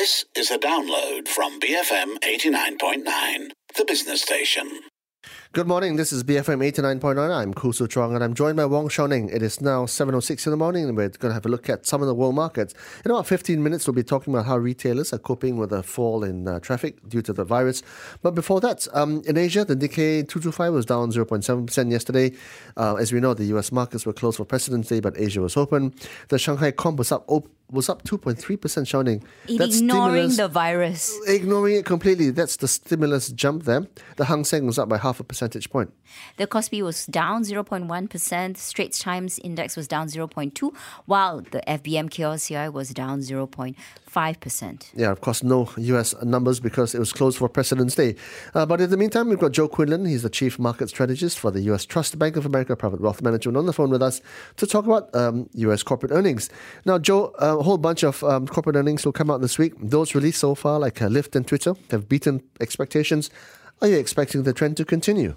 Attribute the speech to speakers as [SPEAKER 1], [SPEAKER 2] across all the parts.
[SPEAKER 1] This is a download from BFM 89.9, the business station.
[SPEAKER 2] Good morning, this is BFM 89.9. I'm Kusu Chuang and I'm joined by Wong Shao Ning. It is now 7:06 in the morning and we're going to have a look at some of the world markets. In about 15 minutes, we'll be talking about how retailers are coping with a fall in traffic due to the virus. But before that, in Asia, the Nikkei 225 was down 0.7% yesterday. As we know, the US markets were closed for President's Day, but Asia was open. The Shanghai Comp was up 2.3%, Shao Ning.
[SPEAKER 3] Ignoring the virus.
[SPEAKER 2] Ignoring it completely. That's the stimulus jump there. The Hang Seng was up by 0.5 percentage point.
[SPEAKER 3] The Kospi was down 0.1%. Straits Times Index was down 0.2%, while the FBM KLCI was down 0.5%.
[SPEAKER 2] Yeah, of course, no US numbers because it was closed for President's Day. But in the meantime, we've got Joe Quinlan. He's the Chief Market Strategist for the US Trust Bank of America Private Wealth Management on the phone with us to talk about US corporate earnings. Now, Joe, a whole bunch of corporate earnings will come out this week. Those released so far, like Lyft and Twitter, have beaten expectations. Are you expecting the trend to continue?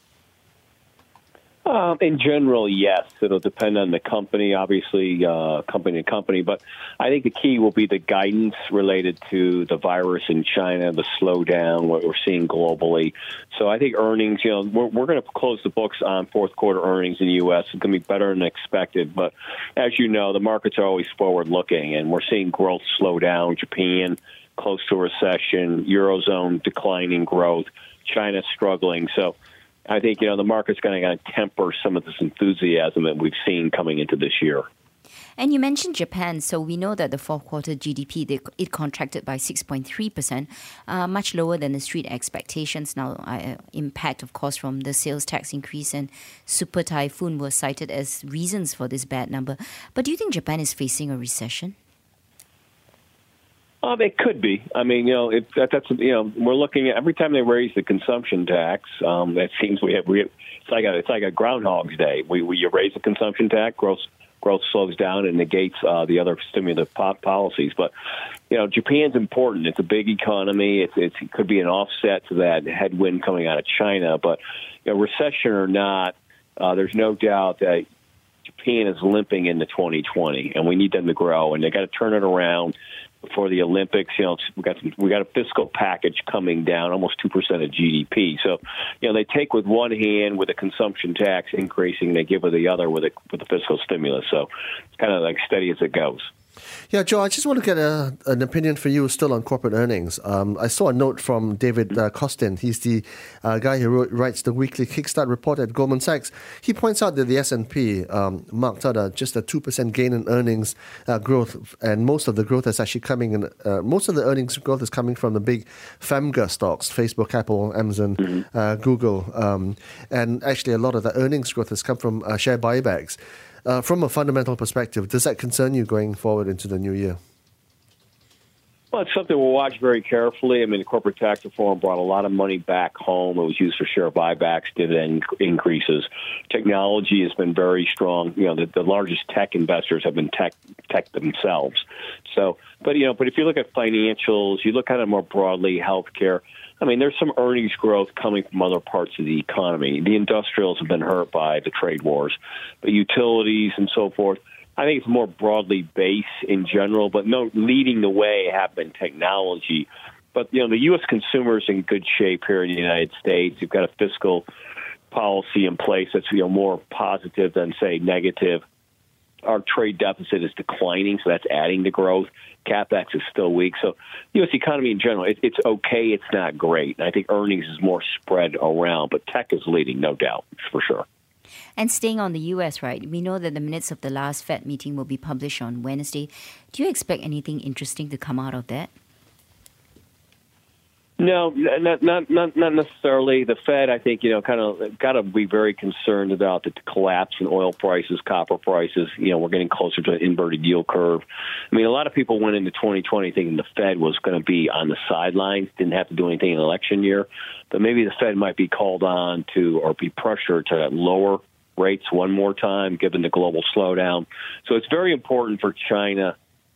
[SPEAKER 4] In general, yes. It'll depend on the company, obviously, company to company. But I think the key will be the guidance related to the virus in China, the slowdown, what we're seeing globally. So I think earnings, we're going to close the books on fourth quarter earnings in the U.S. It's going to be better than expected. But as you know, the markets are always forward-looking, and we're seeing growth slow down. Japan, close to a recession, Eurozone declining growth, China struggling. So I think, the market's going to temper some of this enthusiasm that we've seen coming into this year.
[SPEAKER 3] And you mentioned Japan, so we know that the fourth quarter GDP, it contracted by 6.3%, much lower than the street expectations. Now, impact, of course, from the sales tax increase and super typhoon were cited as reasons for this bad number. But do you think Japan is facing a recession?
[SPEAKER 4] It could be. I mean, we're looking at every time they raise the consumption tax. It seems it's like a Groundhog's Day. You raise the consumption tax, growth slows down and negates the other stimulative policies. But Japan's important. It's a big economy. It could be an offset to that headwind coming out of China. But recession or not, there's no doubt that Japan is limping into 2020, and we need them to grow, and they got to turn it around before the Olympics. We got a fiscal package coming down, almost 2% of GDP. So, they take with one hand with a consumption tax increasing, they give with the other with a fiscal stimulus. So, it's kind of like steady as it goes.
[SPEAKER 2] Yeah, Joe, I just want to get an opinion for you still on corporate earnings. I saw a note from David Kostin. He's the guy who writes the weekly Kickstart report at Goldman Sachs. He points out that the S&P marked out just a 2% gain in earnings growth, and most of the growth is actually coming in. Most of the earnings growth is coming from the big FAMGA stocks: Facebook, Apple, Amazon, Google, and actually a lot of the earnings growth has come from share buybacks. From a fundamental perspective, does that concern you going forward into the new year?
[SPEAKER 4] Well, it's something we'll watch very carefully. I mean, the corporate tax reform brought a lot of money back home. It was used for share buybacks, dividend increases. Technology has been very strong. The largest tech investors have been tech themselves. So, but if you look at financials, you look kind of more broadly, healthcare. I mean, there's some earnings growth coming from other parts of the economy. The industrials have been hurt by the trade wars, but utilities and so forth. I think it's more broadly based in general, but no, leading the way have been technology. But, the U.S. consumer is in good shape here in the United States. You've got a fiscal policy in place that's more positive than, say, negative. Our trade deficit is declining, so that's adding to growth. CapEx is still weak. So U.S. economy in general, it's okay. It's not great. And I think earnings is more spread around, but tech is leading, no doubt, for sure.
[SPEAKER 3] And staying on the U.S., right, we know that the minutes of the last Fed meeting will be published on Wednesday. Do you expect anything interesting to come out of that?
[SPEAKER 4] No, not necessarily. The Fed, I think, kind of got to be very concerned about the collapse in oil prices, copper prices. We're getting closer to an inverted yield curve. I mean, a lot of people went into 2020 thinking the Fed was going to be on the sidelines, didn't have to do anything in the election year. But maybe the Fed might be called on to or be pressured to lower rates one more time, given the global slowdown. So it's very important for China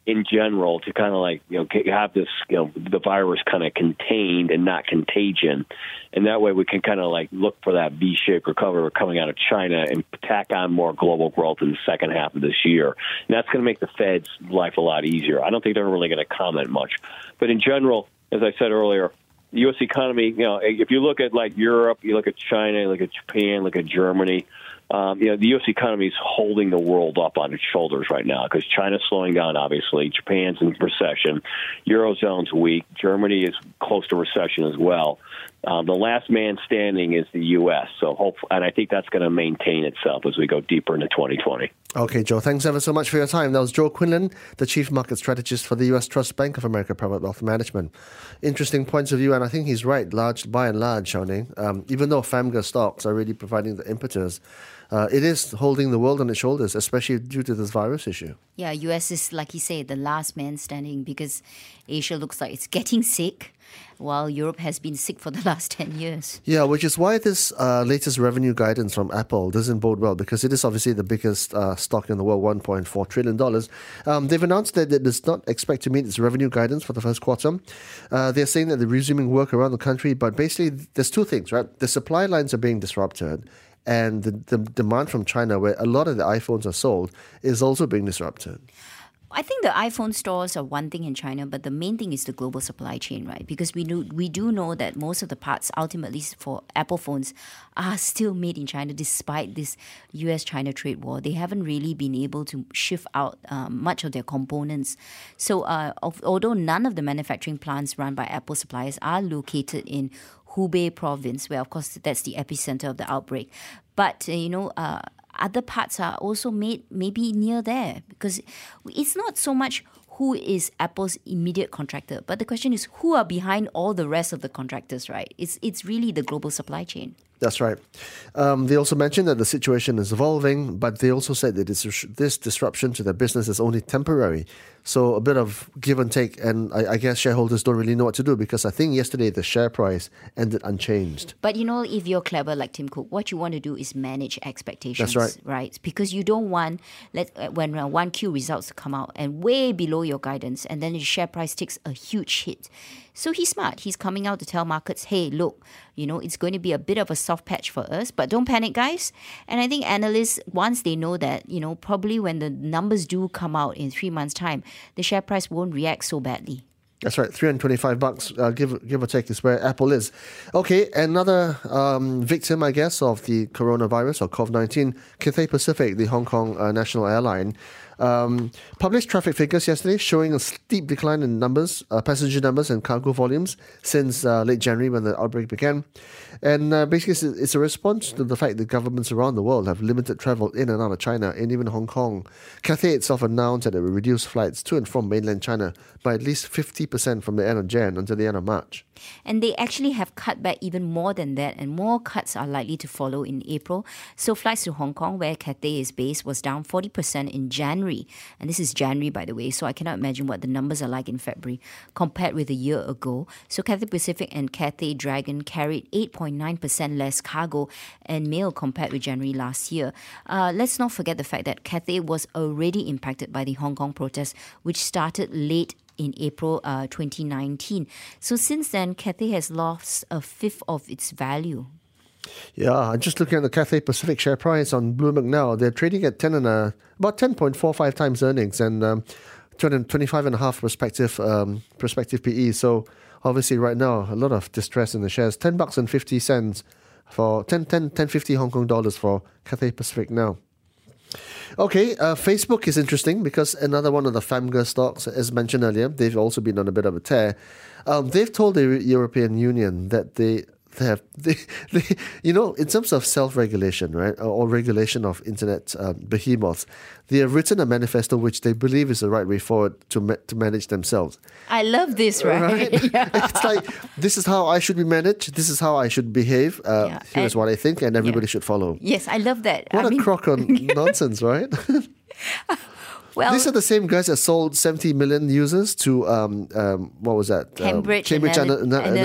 [SPEAKER 4] in general to kind of like, have this, the virus kind of contained and not contagion. And that way we can kind of like look for that V-shaped recovery coming out of China and tack on more global growth in the second half of this year. And that's going to make the Fed's life a lot easier. I don't think they're really going to comment much. But in general, as I said earlier, the U.S. economy, if you look at like Europe, you look at China, you look at Japan, look at Germany, the U.S. economy is holding the world up on its shoulders right now because China's slowing down, obviously. Japan's in recession. Eurozone's weak. Germany is close to recession as well. The last man standing is the U.S., and I think that's going to maintain itself as we go deeper into 2020.
[SPEAKER 2] Okay, Joe, thanks ever so much for your time. That was Joe Quinlan, the Chief Market Strategist for the U.S. Trust Bank of America Private Wealth Management. Interesting points of view, and I think he's right, by and large, Xiaoning. Even though FAMGA stocks are really providing the impetus, it is holding the world on its shoulders, especially due to this virus issue.
[SPEAKER 3] Yeah, U.S. is, like you say, the last man standing because Asia looks like it's getting sick, while Europe has been sick for the last 10 years.
[SPEAKER 2] Yeah, which is why this latest revenue guidance from Apple doesn't bode well, because it is obviously the biggest stock in the world, $1.4 trillion. They've announced that it does not expect to meet its revenue guidance for the first quarter. They're saying that they're resuming work around the country, but basically there's two things, right? The supply lines are being disrupted, and the demand from China, where a lot of the iPhones are sold, is also being disrupted.
[SPEAKER 3] I think the iPhone stores are one thing in China, but the main thing is the global supply chain, right? Because we do know that most of the parts ultimately for Apple phones are still made in China despite this US-China trade war. They haven't really been able to shift out much of their components. So although none of the manufacturing plants run by Apple suppliers are located in Hubei province, where of course that's the epicenter of the outbreak, but other parts are also made maybe near there, because it's not so much who is Apple's immediate contractor, but the question is who are behind all the rest of the contractors, right? It's really the global supply chain.
[SPEAKER 2] That's right. They also mentioned that the situation is evolving, but they also said that this disruption to their business is only temporary. So a bit of give and take, and I guess shareholders don't really know what to do, because I think yesterday the share price ended unchanged.
[SPEAKER 3] But if you're clever like Tim Cook, what you want to do is manage expectations.
[SPEAKER 2] That's
[SPEAKER 3] right? Because you don't want when 1Q results come out and way below your guidance, and then the share price takes a huge hit. So he's smart. He's coming out to tell markets, hey, look, it's going to be a bit of a soft patch for us, but don't panic, guys. And I think analysts, once they know that, probably when the numbers do come out in 3 months' time, the share price won't react so badly.
[SPEAKER 2] That's right, $325, give or take, is where Apple is. Okay, another victim, I guess, of the coronavirus or COVID-19, Cathay Pacific, the Hong Kong national airline, published traffic figures yesterday showing a steep decline in numbers, passenger numbers and cargo volumes since late January when the outbreak began. And basically it's a response to the fact that governments around the world have limited travel in and out of China, and even Hong Kong. Cathay itself announced that it will reduce flights to and from mainland China by at least 50% from the end of Jan until the end of March.
[SPEAKER 3] And they actually have cut back even more than that, and more cuts are likely to follow in April. So flights to Hong Kong, where Cathay is based, was down 40% in January. And this is January, by the way, so I cannot imagine what the numbers are like in February compared with a year ago. So Cathay Pacific and Cathay Dragon carried 8.9% less cargo and mail compared with January last year. Let's not forget the fact that Cathay was already impacted by the Hong Kong protests, which started late in April 2019. So since then, Cathay has lost a fifth of its value.
[SPEAKER 2] Yeah, I'm just looking at the Cathay Pacific share price on Bloomberg now. They're trading at about 10.45 times earnings and 25.5 prospective PE. So obviously right now, a lot of distress in the shares. $10.50 for 10.50 Hong Kong dollars for Cathay Pacific now. Okay, Facebook is interesting because another one of the FAMGA stocks, as mentioned earlier, they've also been on a bit of a tear. They've told the European Union that they in terms of self-regulation, right, or regulation of internet behemoths, they have written a manifesto which they believe is the right way forward to manage themselves.
[SPEAKER 3] I love this, right?
[SPEAKER 2] Yeah. It's like, this is how I should be managed, this is how I should behave, here's what I think, and everybody should follow.
[SPEAKER 3] Yes, I love that.
[SPEAKER 2] What a crock on nonsense, right?
[SPEAKER 3] Well,
[SPEAKER 2] these are the same guys that sold 70 million users to, what was that?
[SPEAKER 3] Cambridge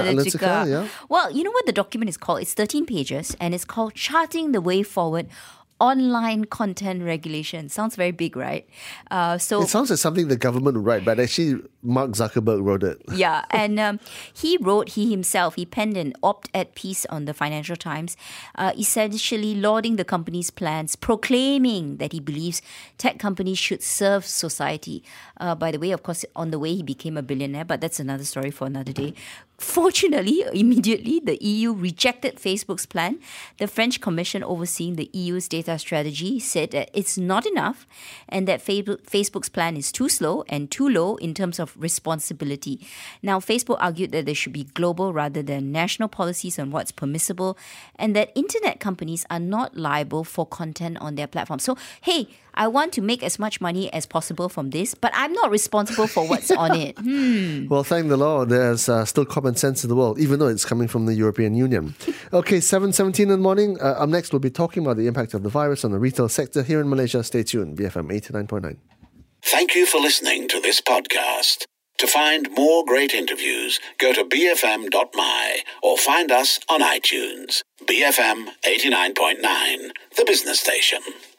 [SPEAKER 2] Analytica. Yeah.
[SPEAKER 3] Well, you know what the document is called? It's 13 pages, and it's called Charting the Way Forward online content regulation. Sounds very big, right?
[SPEAKER 2] It sounds like something the government would write, but actually Mark Zuckerberg wrote it.
[SPEAKER 3] Yeah, and he penned an op-ed piece on the Financial Times, essentially lauding the company's plans, proclaiming that he believes tech companies should serve society. By the way, of course, on the way he became a billionaire, but that's another story for another day. Fortunately, immediately, the EU rejected Facebook's plan. The French Commission overseeing the EU's data strategy said that it's not enough and that Facebook's plan is too slow and too low in terms of responsibility. Now, Facebook argued that there should be global rather than national policies on what's permissible and that internet companies are not liable for content on their platform. So, hey, I want to make as much money as possible from this, but I'm not responsible for what's on it.
[SPEAKER 2] Well, thank the Lord, there's still common sense in the world, even though it's coming from the European Union. Okay, 7:17 in the morning. Up next, we'll be talking about the impact of the virus on the retail sector here in Malaysia. Stay tuned, BFM 89.9.
[SPEAKER 1] Thank you for listening to this podcast. To find more great interviews, go to bfm.my or find us on iTunes. BFM 89.9, the business station.